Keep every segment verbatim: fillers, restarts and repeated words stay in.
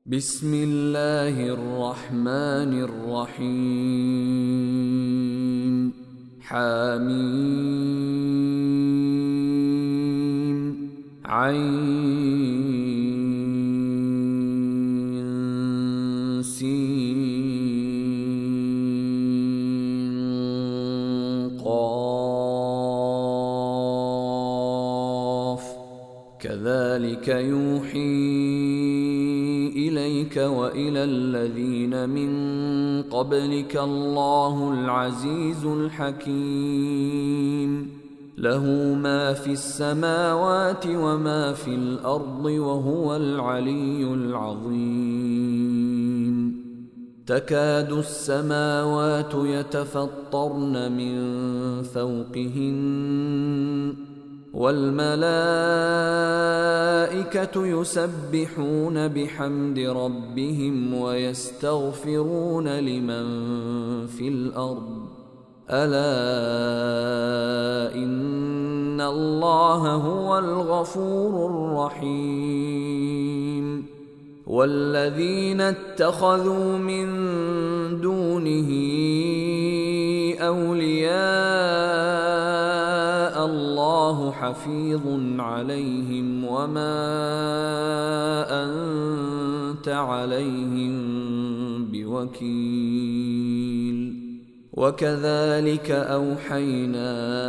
بسم الله الرحمن الرحيم حميم عين سين قاف كذلك يوحي إليك وإلى الذين من قبلك الله العزيز الحكيم له ما في السماوات وما في الأرض وهو العلي العظيم تكاد السماوات يتفطرن من فوقهن والملائكة يسبحون بحمد ربهم ويستغفرون لمن في الأرض ألا إن الله هو الغفور الرحيم والذين اتخذوا من دونه أولياء الله حفيظ عليهم وما أنت عليهم بوكيل وكذلك أوحينا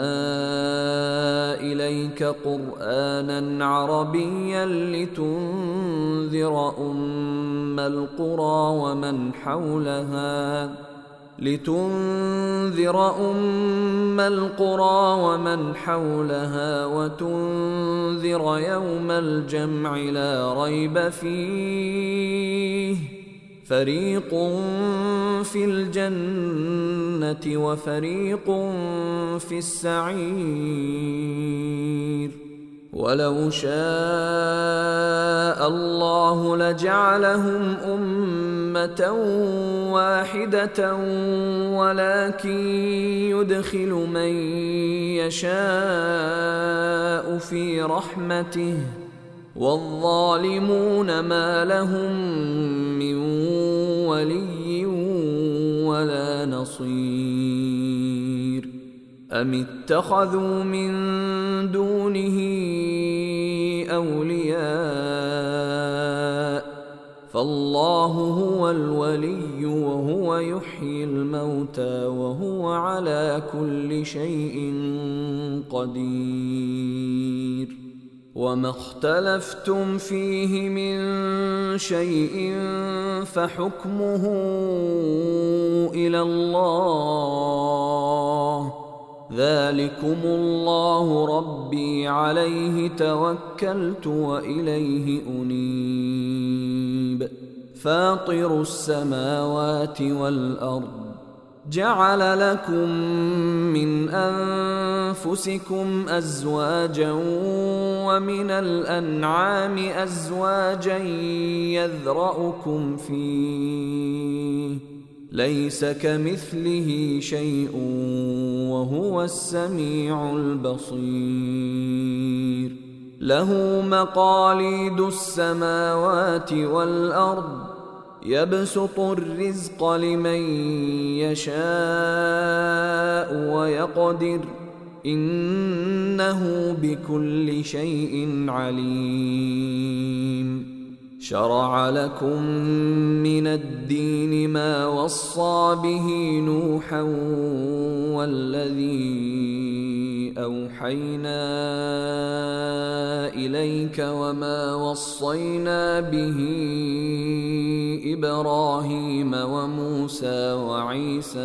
إليك قرآنا عربيا لتنذر أم القرى ومن حولها لتنذر أم القرى ومن حولها وتنذر يوم الجمع لا ريب فيه فريق في الجنة وفريق في السعير ولو شاء الله لجعلهم أمة واحدة ولكن يدخل من يشاء في رحمته والظالمون ما لهم من ولي ولا نصير أم اتخذوا من دونه أولياء فالله هو الولي وهو يحيي الموتى وهو على كل شيء قدير وما اختلفتم فيه من شيء فحكمه إلى الله ذلكم الله ربي عليه توكلت وإليه أنيب فاطر السماوات والأرض جعل لكم من أنفسكم أزواجا ومن الأنعام أزواجا يذرأكم فيه ليس كمثله شيء وهو السميع البصير له مقاليد السماوات والأرض يبسط الرزق لمن يشاء ويقدر إنه بكل شيء عليم شرع لكم من الدين ما وصى به نوحا والذي أوحينا إليك وما وصينا به إبراهيم وموسى وعيسى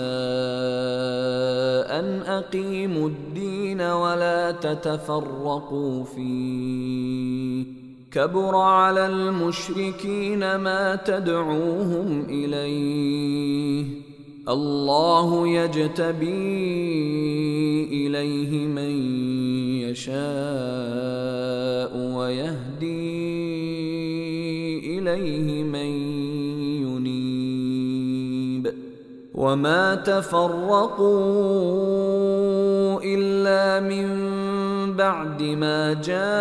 أن أقيموا الدين ولا تتفرقوا فيه كبر على المشركين ما تدعوهم إليه الله يجتبي إليه من يشاء ويهدي إليه من ينيب وما تفرقوا إلا من بعد ما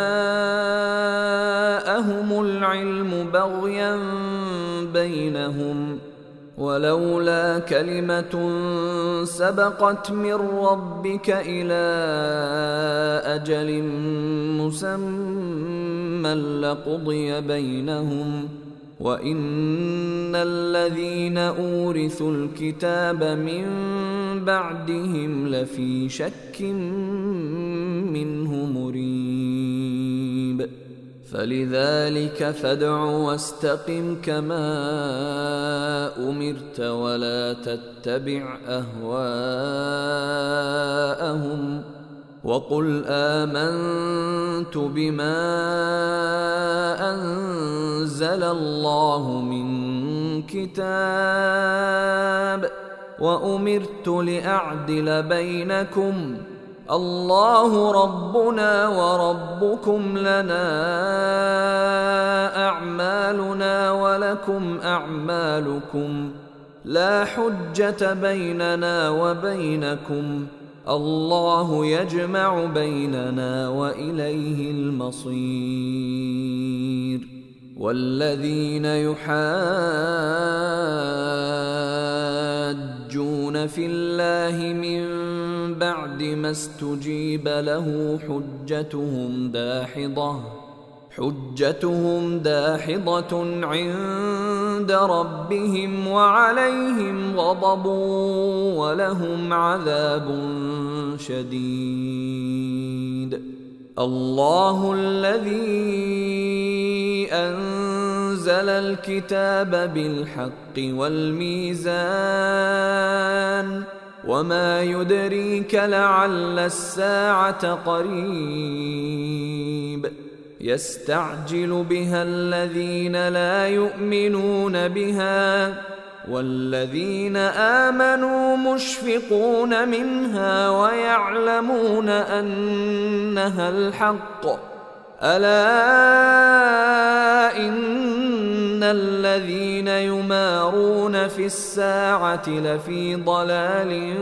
جاءهم العلم بغيا بينهم ولولا كلمة سبقت من ربك إلى أجل مسمى لقضي بينهم وإن الذين أورثوا الكتاب من بعدهم لفي شك منه مريب فلذلك فادع واستقم كما أمرت ولا تتبع أهواءهم وقل آمنت بما أنزل الله من كتاب وأمرت لأعدل بينكم الله ربنا وربكم لنا أعمالنا ولكم أعمالكم لا حجة بيننا وبينكم الله يجمع بيننا وإليه المصير والذين يحاجون في الله من بعد ما استجيب له حجتهم داحضة حجتهم داحضة عند ربهم وعليهم غضب ولهم عذاب شديد الله الذي أنزل الكتاب بالحق والميزان وما يدريك لعل الساعة قريب يستعجل بها الذين لا يؤمنون بها والذين آمنوا مشفقون منها ويعلمون أنها الحق ألا إن الذين يمارون في الساعة لفي ضلال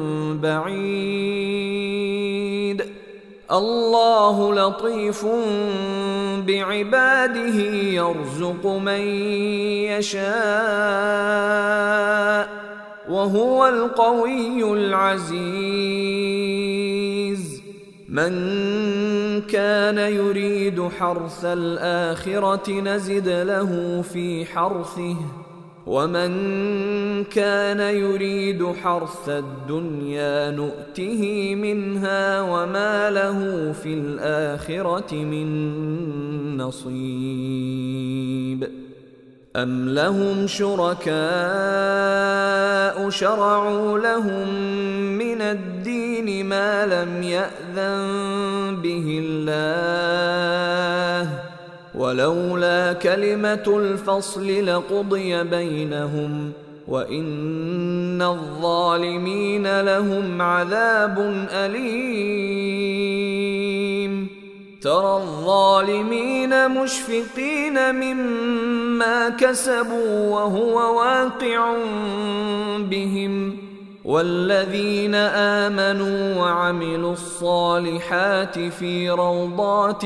بعيد الله لطيف بعباده يرزق من يشاء وهو القوي العزيز من كان يريد حرث الآخرة نزد له في حرثه ومن كان يريد حرث الدنيا نؤته منها وما له في الآخرة من نصيب أم لهم شركاء شرعوا لهم من الدين ما لم يأذن به الله ولولا كلمة الفصل لقضي بينهم وإن الظالمين لهم عذاب أليم ترى الظالمين مشفقين مما كسبوا وهو واقع بهم والذين آمنوا وعملوا الصالحات في روضات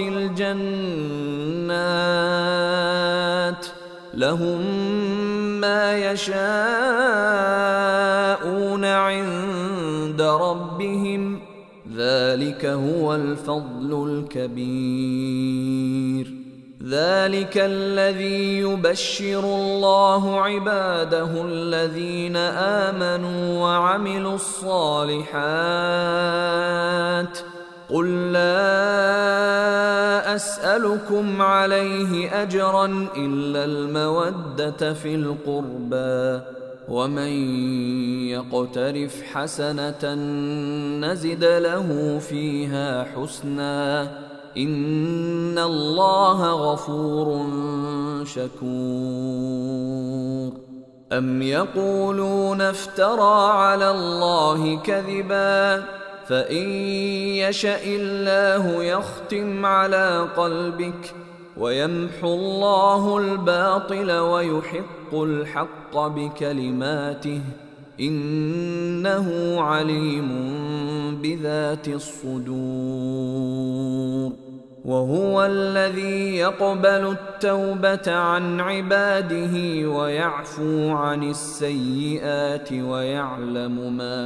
الجنات لهم ما يشاءون عند ربهم ذلك هو الفضل الكبير ذلك الذي يبشر الله عباده الذين آمنوا وعملوا الصالحات قل لا أسألكم عليه أجرا إلا المودة في القربى ومن يقترف حسنة نزد له فيها حسنا إن الله غفور شكور أم يقولون افترى على الله كذبا فإن يشأ الله يختم على قلبك ويمحو الله الباطل ويحق الحق بكلماته إنه عليم بذات الصدور. وهو الذي يقبل التوبة عن عباده ويعفو عن السيئات ويعلم ما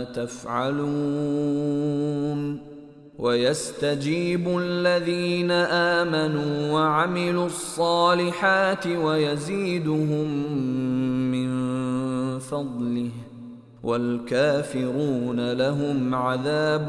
تفعلون، ويستجيب الذين آمنوا وعملوا الصالحات ويزيدهم من فضله، والكافرون لهم عذاب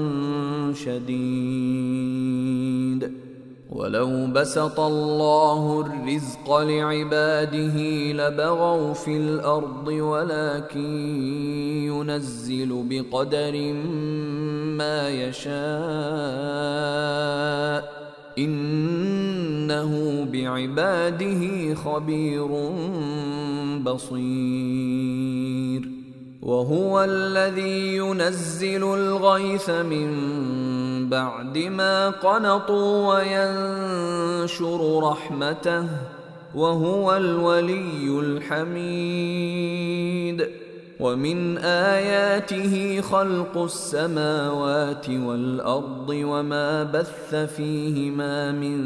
شديد. ولو بسط الله الرزق لعباده لبغوا في الأرض ولكن ينزل بقدر ما يشاء إنه بعباده خبير بصير. وهو الذي ينزل الغيث من بعد ما قنطوا وينشر رحمته وهو الولي الحميد. ومن آياته خلق السماوات والأرض وما بث فيهما من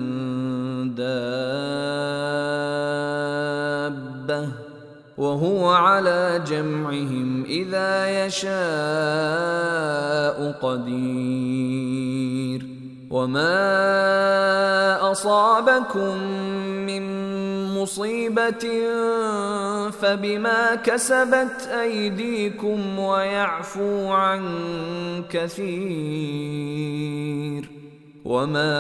دابة وهو على جمعهم إذا يشاء قدير. وما أصابكم من مصيبة فبما كسبت أيديكم ويعفو عن كثير. وما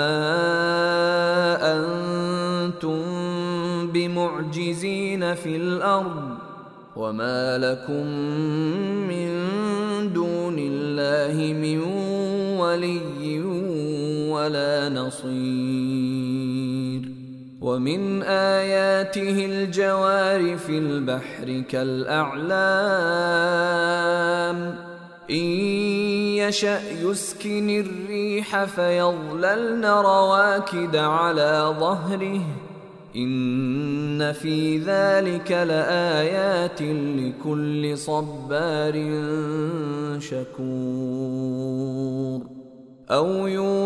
أنتم بمعجزين في الأرض وما لكم من دون الله من ولي ولا نصير. ومن آياته الجوار في البحر كالأعلام إن يشأ يسكن الريح فيظللن رواكد على ظهره إن في ذلك لآيات لكل صبار شكور. أو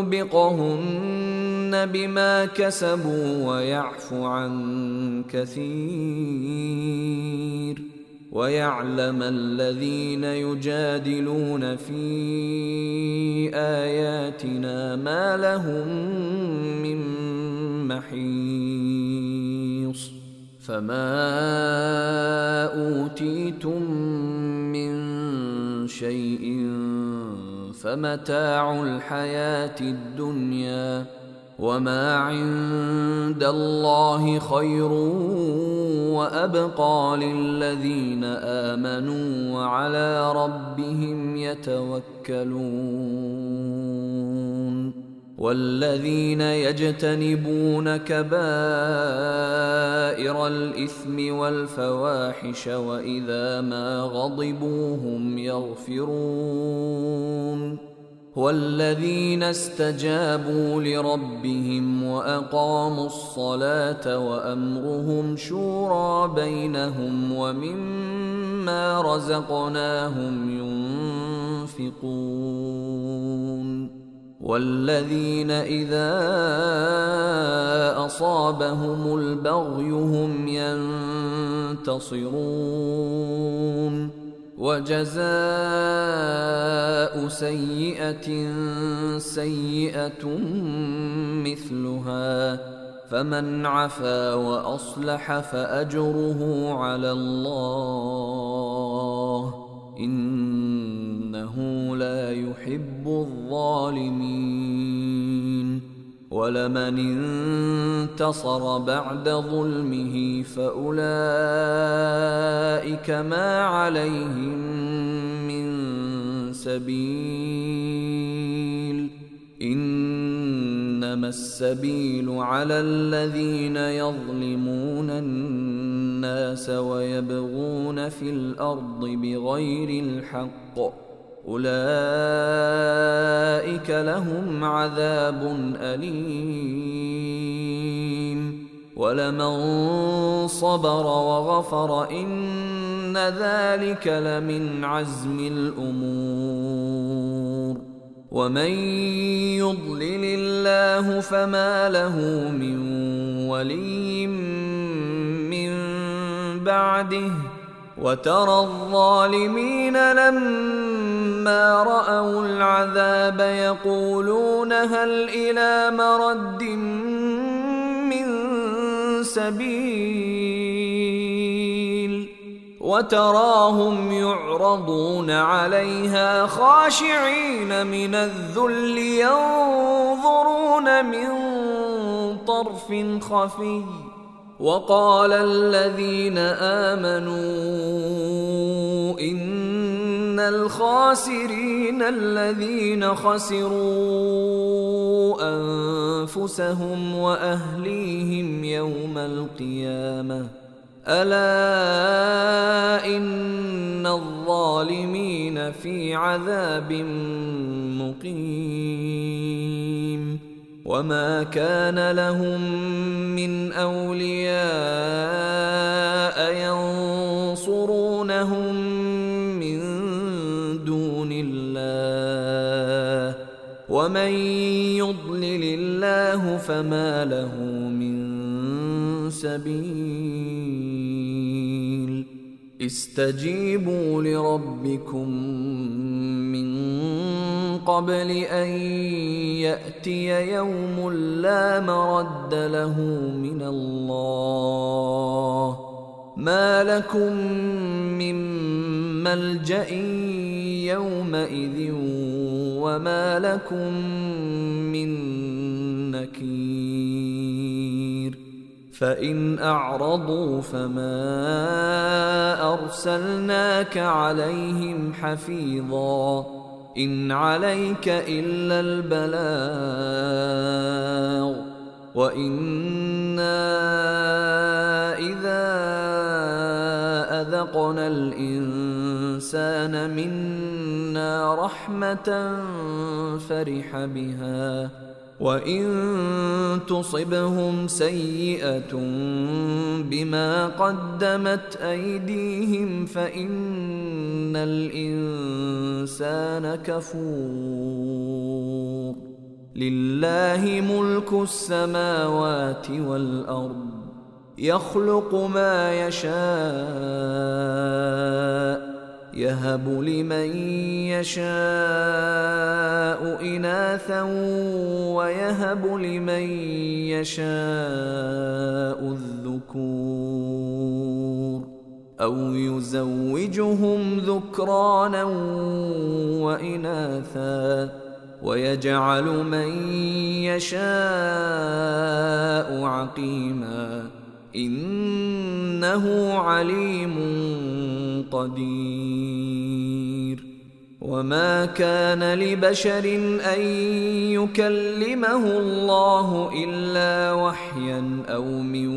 يوبقهن بما كسبوا ويعفو عن كثير. ويعلم الذين يجادلون في آياتنا ما لهم من محيص. فما أوتيتم من شيء فمتاع الحياة الدنيا وما عند الله خير وأبقى للذين آمنوا وعلى ربهم يتوكلون. والذين يجتنبون كبائر الإثم والفواحش وإذا ما غضبوا هم يغفرون. والذين استجابوا لربهم وأقاموا الصلاة وأمرهم شورى بينهم ومما رزقناهم ينفقون. والذين إذا أصابهم البغي هم ينتصرون. وجزاء سيئة سيئة مثلها فمن عفا وأصلح فأجره على الله إنه لا يحب الظالمين. ولمن انتصر بعد ظلمه فأولئك ما عليهم من سبيل إنما السبيل على الذين يظلمون الناس ويبغون في الأرض بغير الحق أولئك لهم عذاب أليم. ولمن صبر وغفر إن ذلك لمن عزم الأمور ومن يضلل الله فما له من ولي من بعده وترى الظالمين لما رأوا العذاب يقولون هل إلى مرد من سبيل وتراهم يعرضون عليها خاشعين من الذل ينظرون من طرف خفي وقال الذين آمنوا إن الخاسرين الذين خسروا أنفسهم وأهليهم يوم القيامة ألا إن الظالمين في عذاب مقيم وما كان لهم من أولياء ينصرونهم من دون الله ومن يضلل الله فما له من سبيل استجيبوا لربكم من قبل أن يأتي يوم لا مرد له من الله ما لكم من ملجأ يومئذ وما لكم من نكير فإن أعرضوا فما أرسلناك عليهم حفيظا إن عليك إلا البلاغ وإنا إذا أذقنا الإنسان منا رحمة فرح بها وإن تصبهم سيئة بما قدمت أيديهم فإن الإنسان كفور لله ملك السماوات والأرض يخلق ما يشاء يهب لمن يشاء إناثا ويهب لمن يشاء الذكور أو يزوجهم ذكرانا وإناثا ويجعل من يشاء عقيما إنه عليم قدير وما كان لبشر أن يكلمه الله إلا وحيا أو من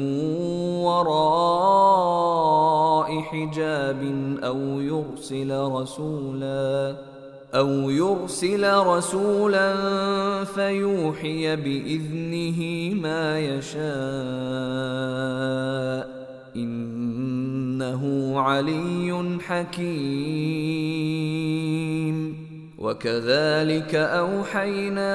وراء حجاب أو يرسل رسولا أو يرسل رسولا فيوحي بإذنه ما يشاء إنه علي حكيم وكذلك أوحينا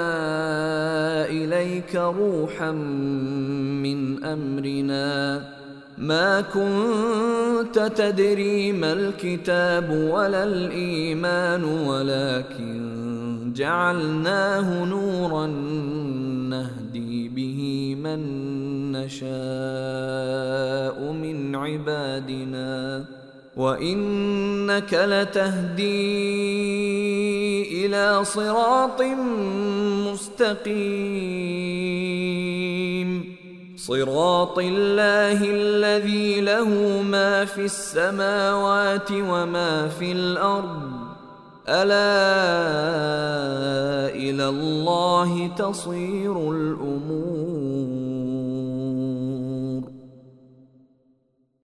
إليك روحا من أمرنا ما كنت تدري ما الكتاب ولا الإيمان ولكن جعلناه نورا نهدي به من نشاء من عبادنا وإنك لتهدي إلى صراط مستقيم صراط الله الذي له ما في السماوات وما في الأرض ألا إلى الله تصير الأمور.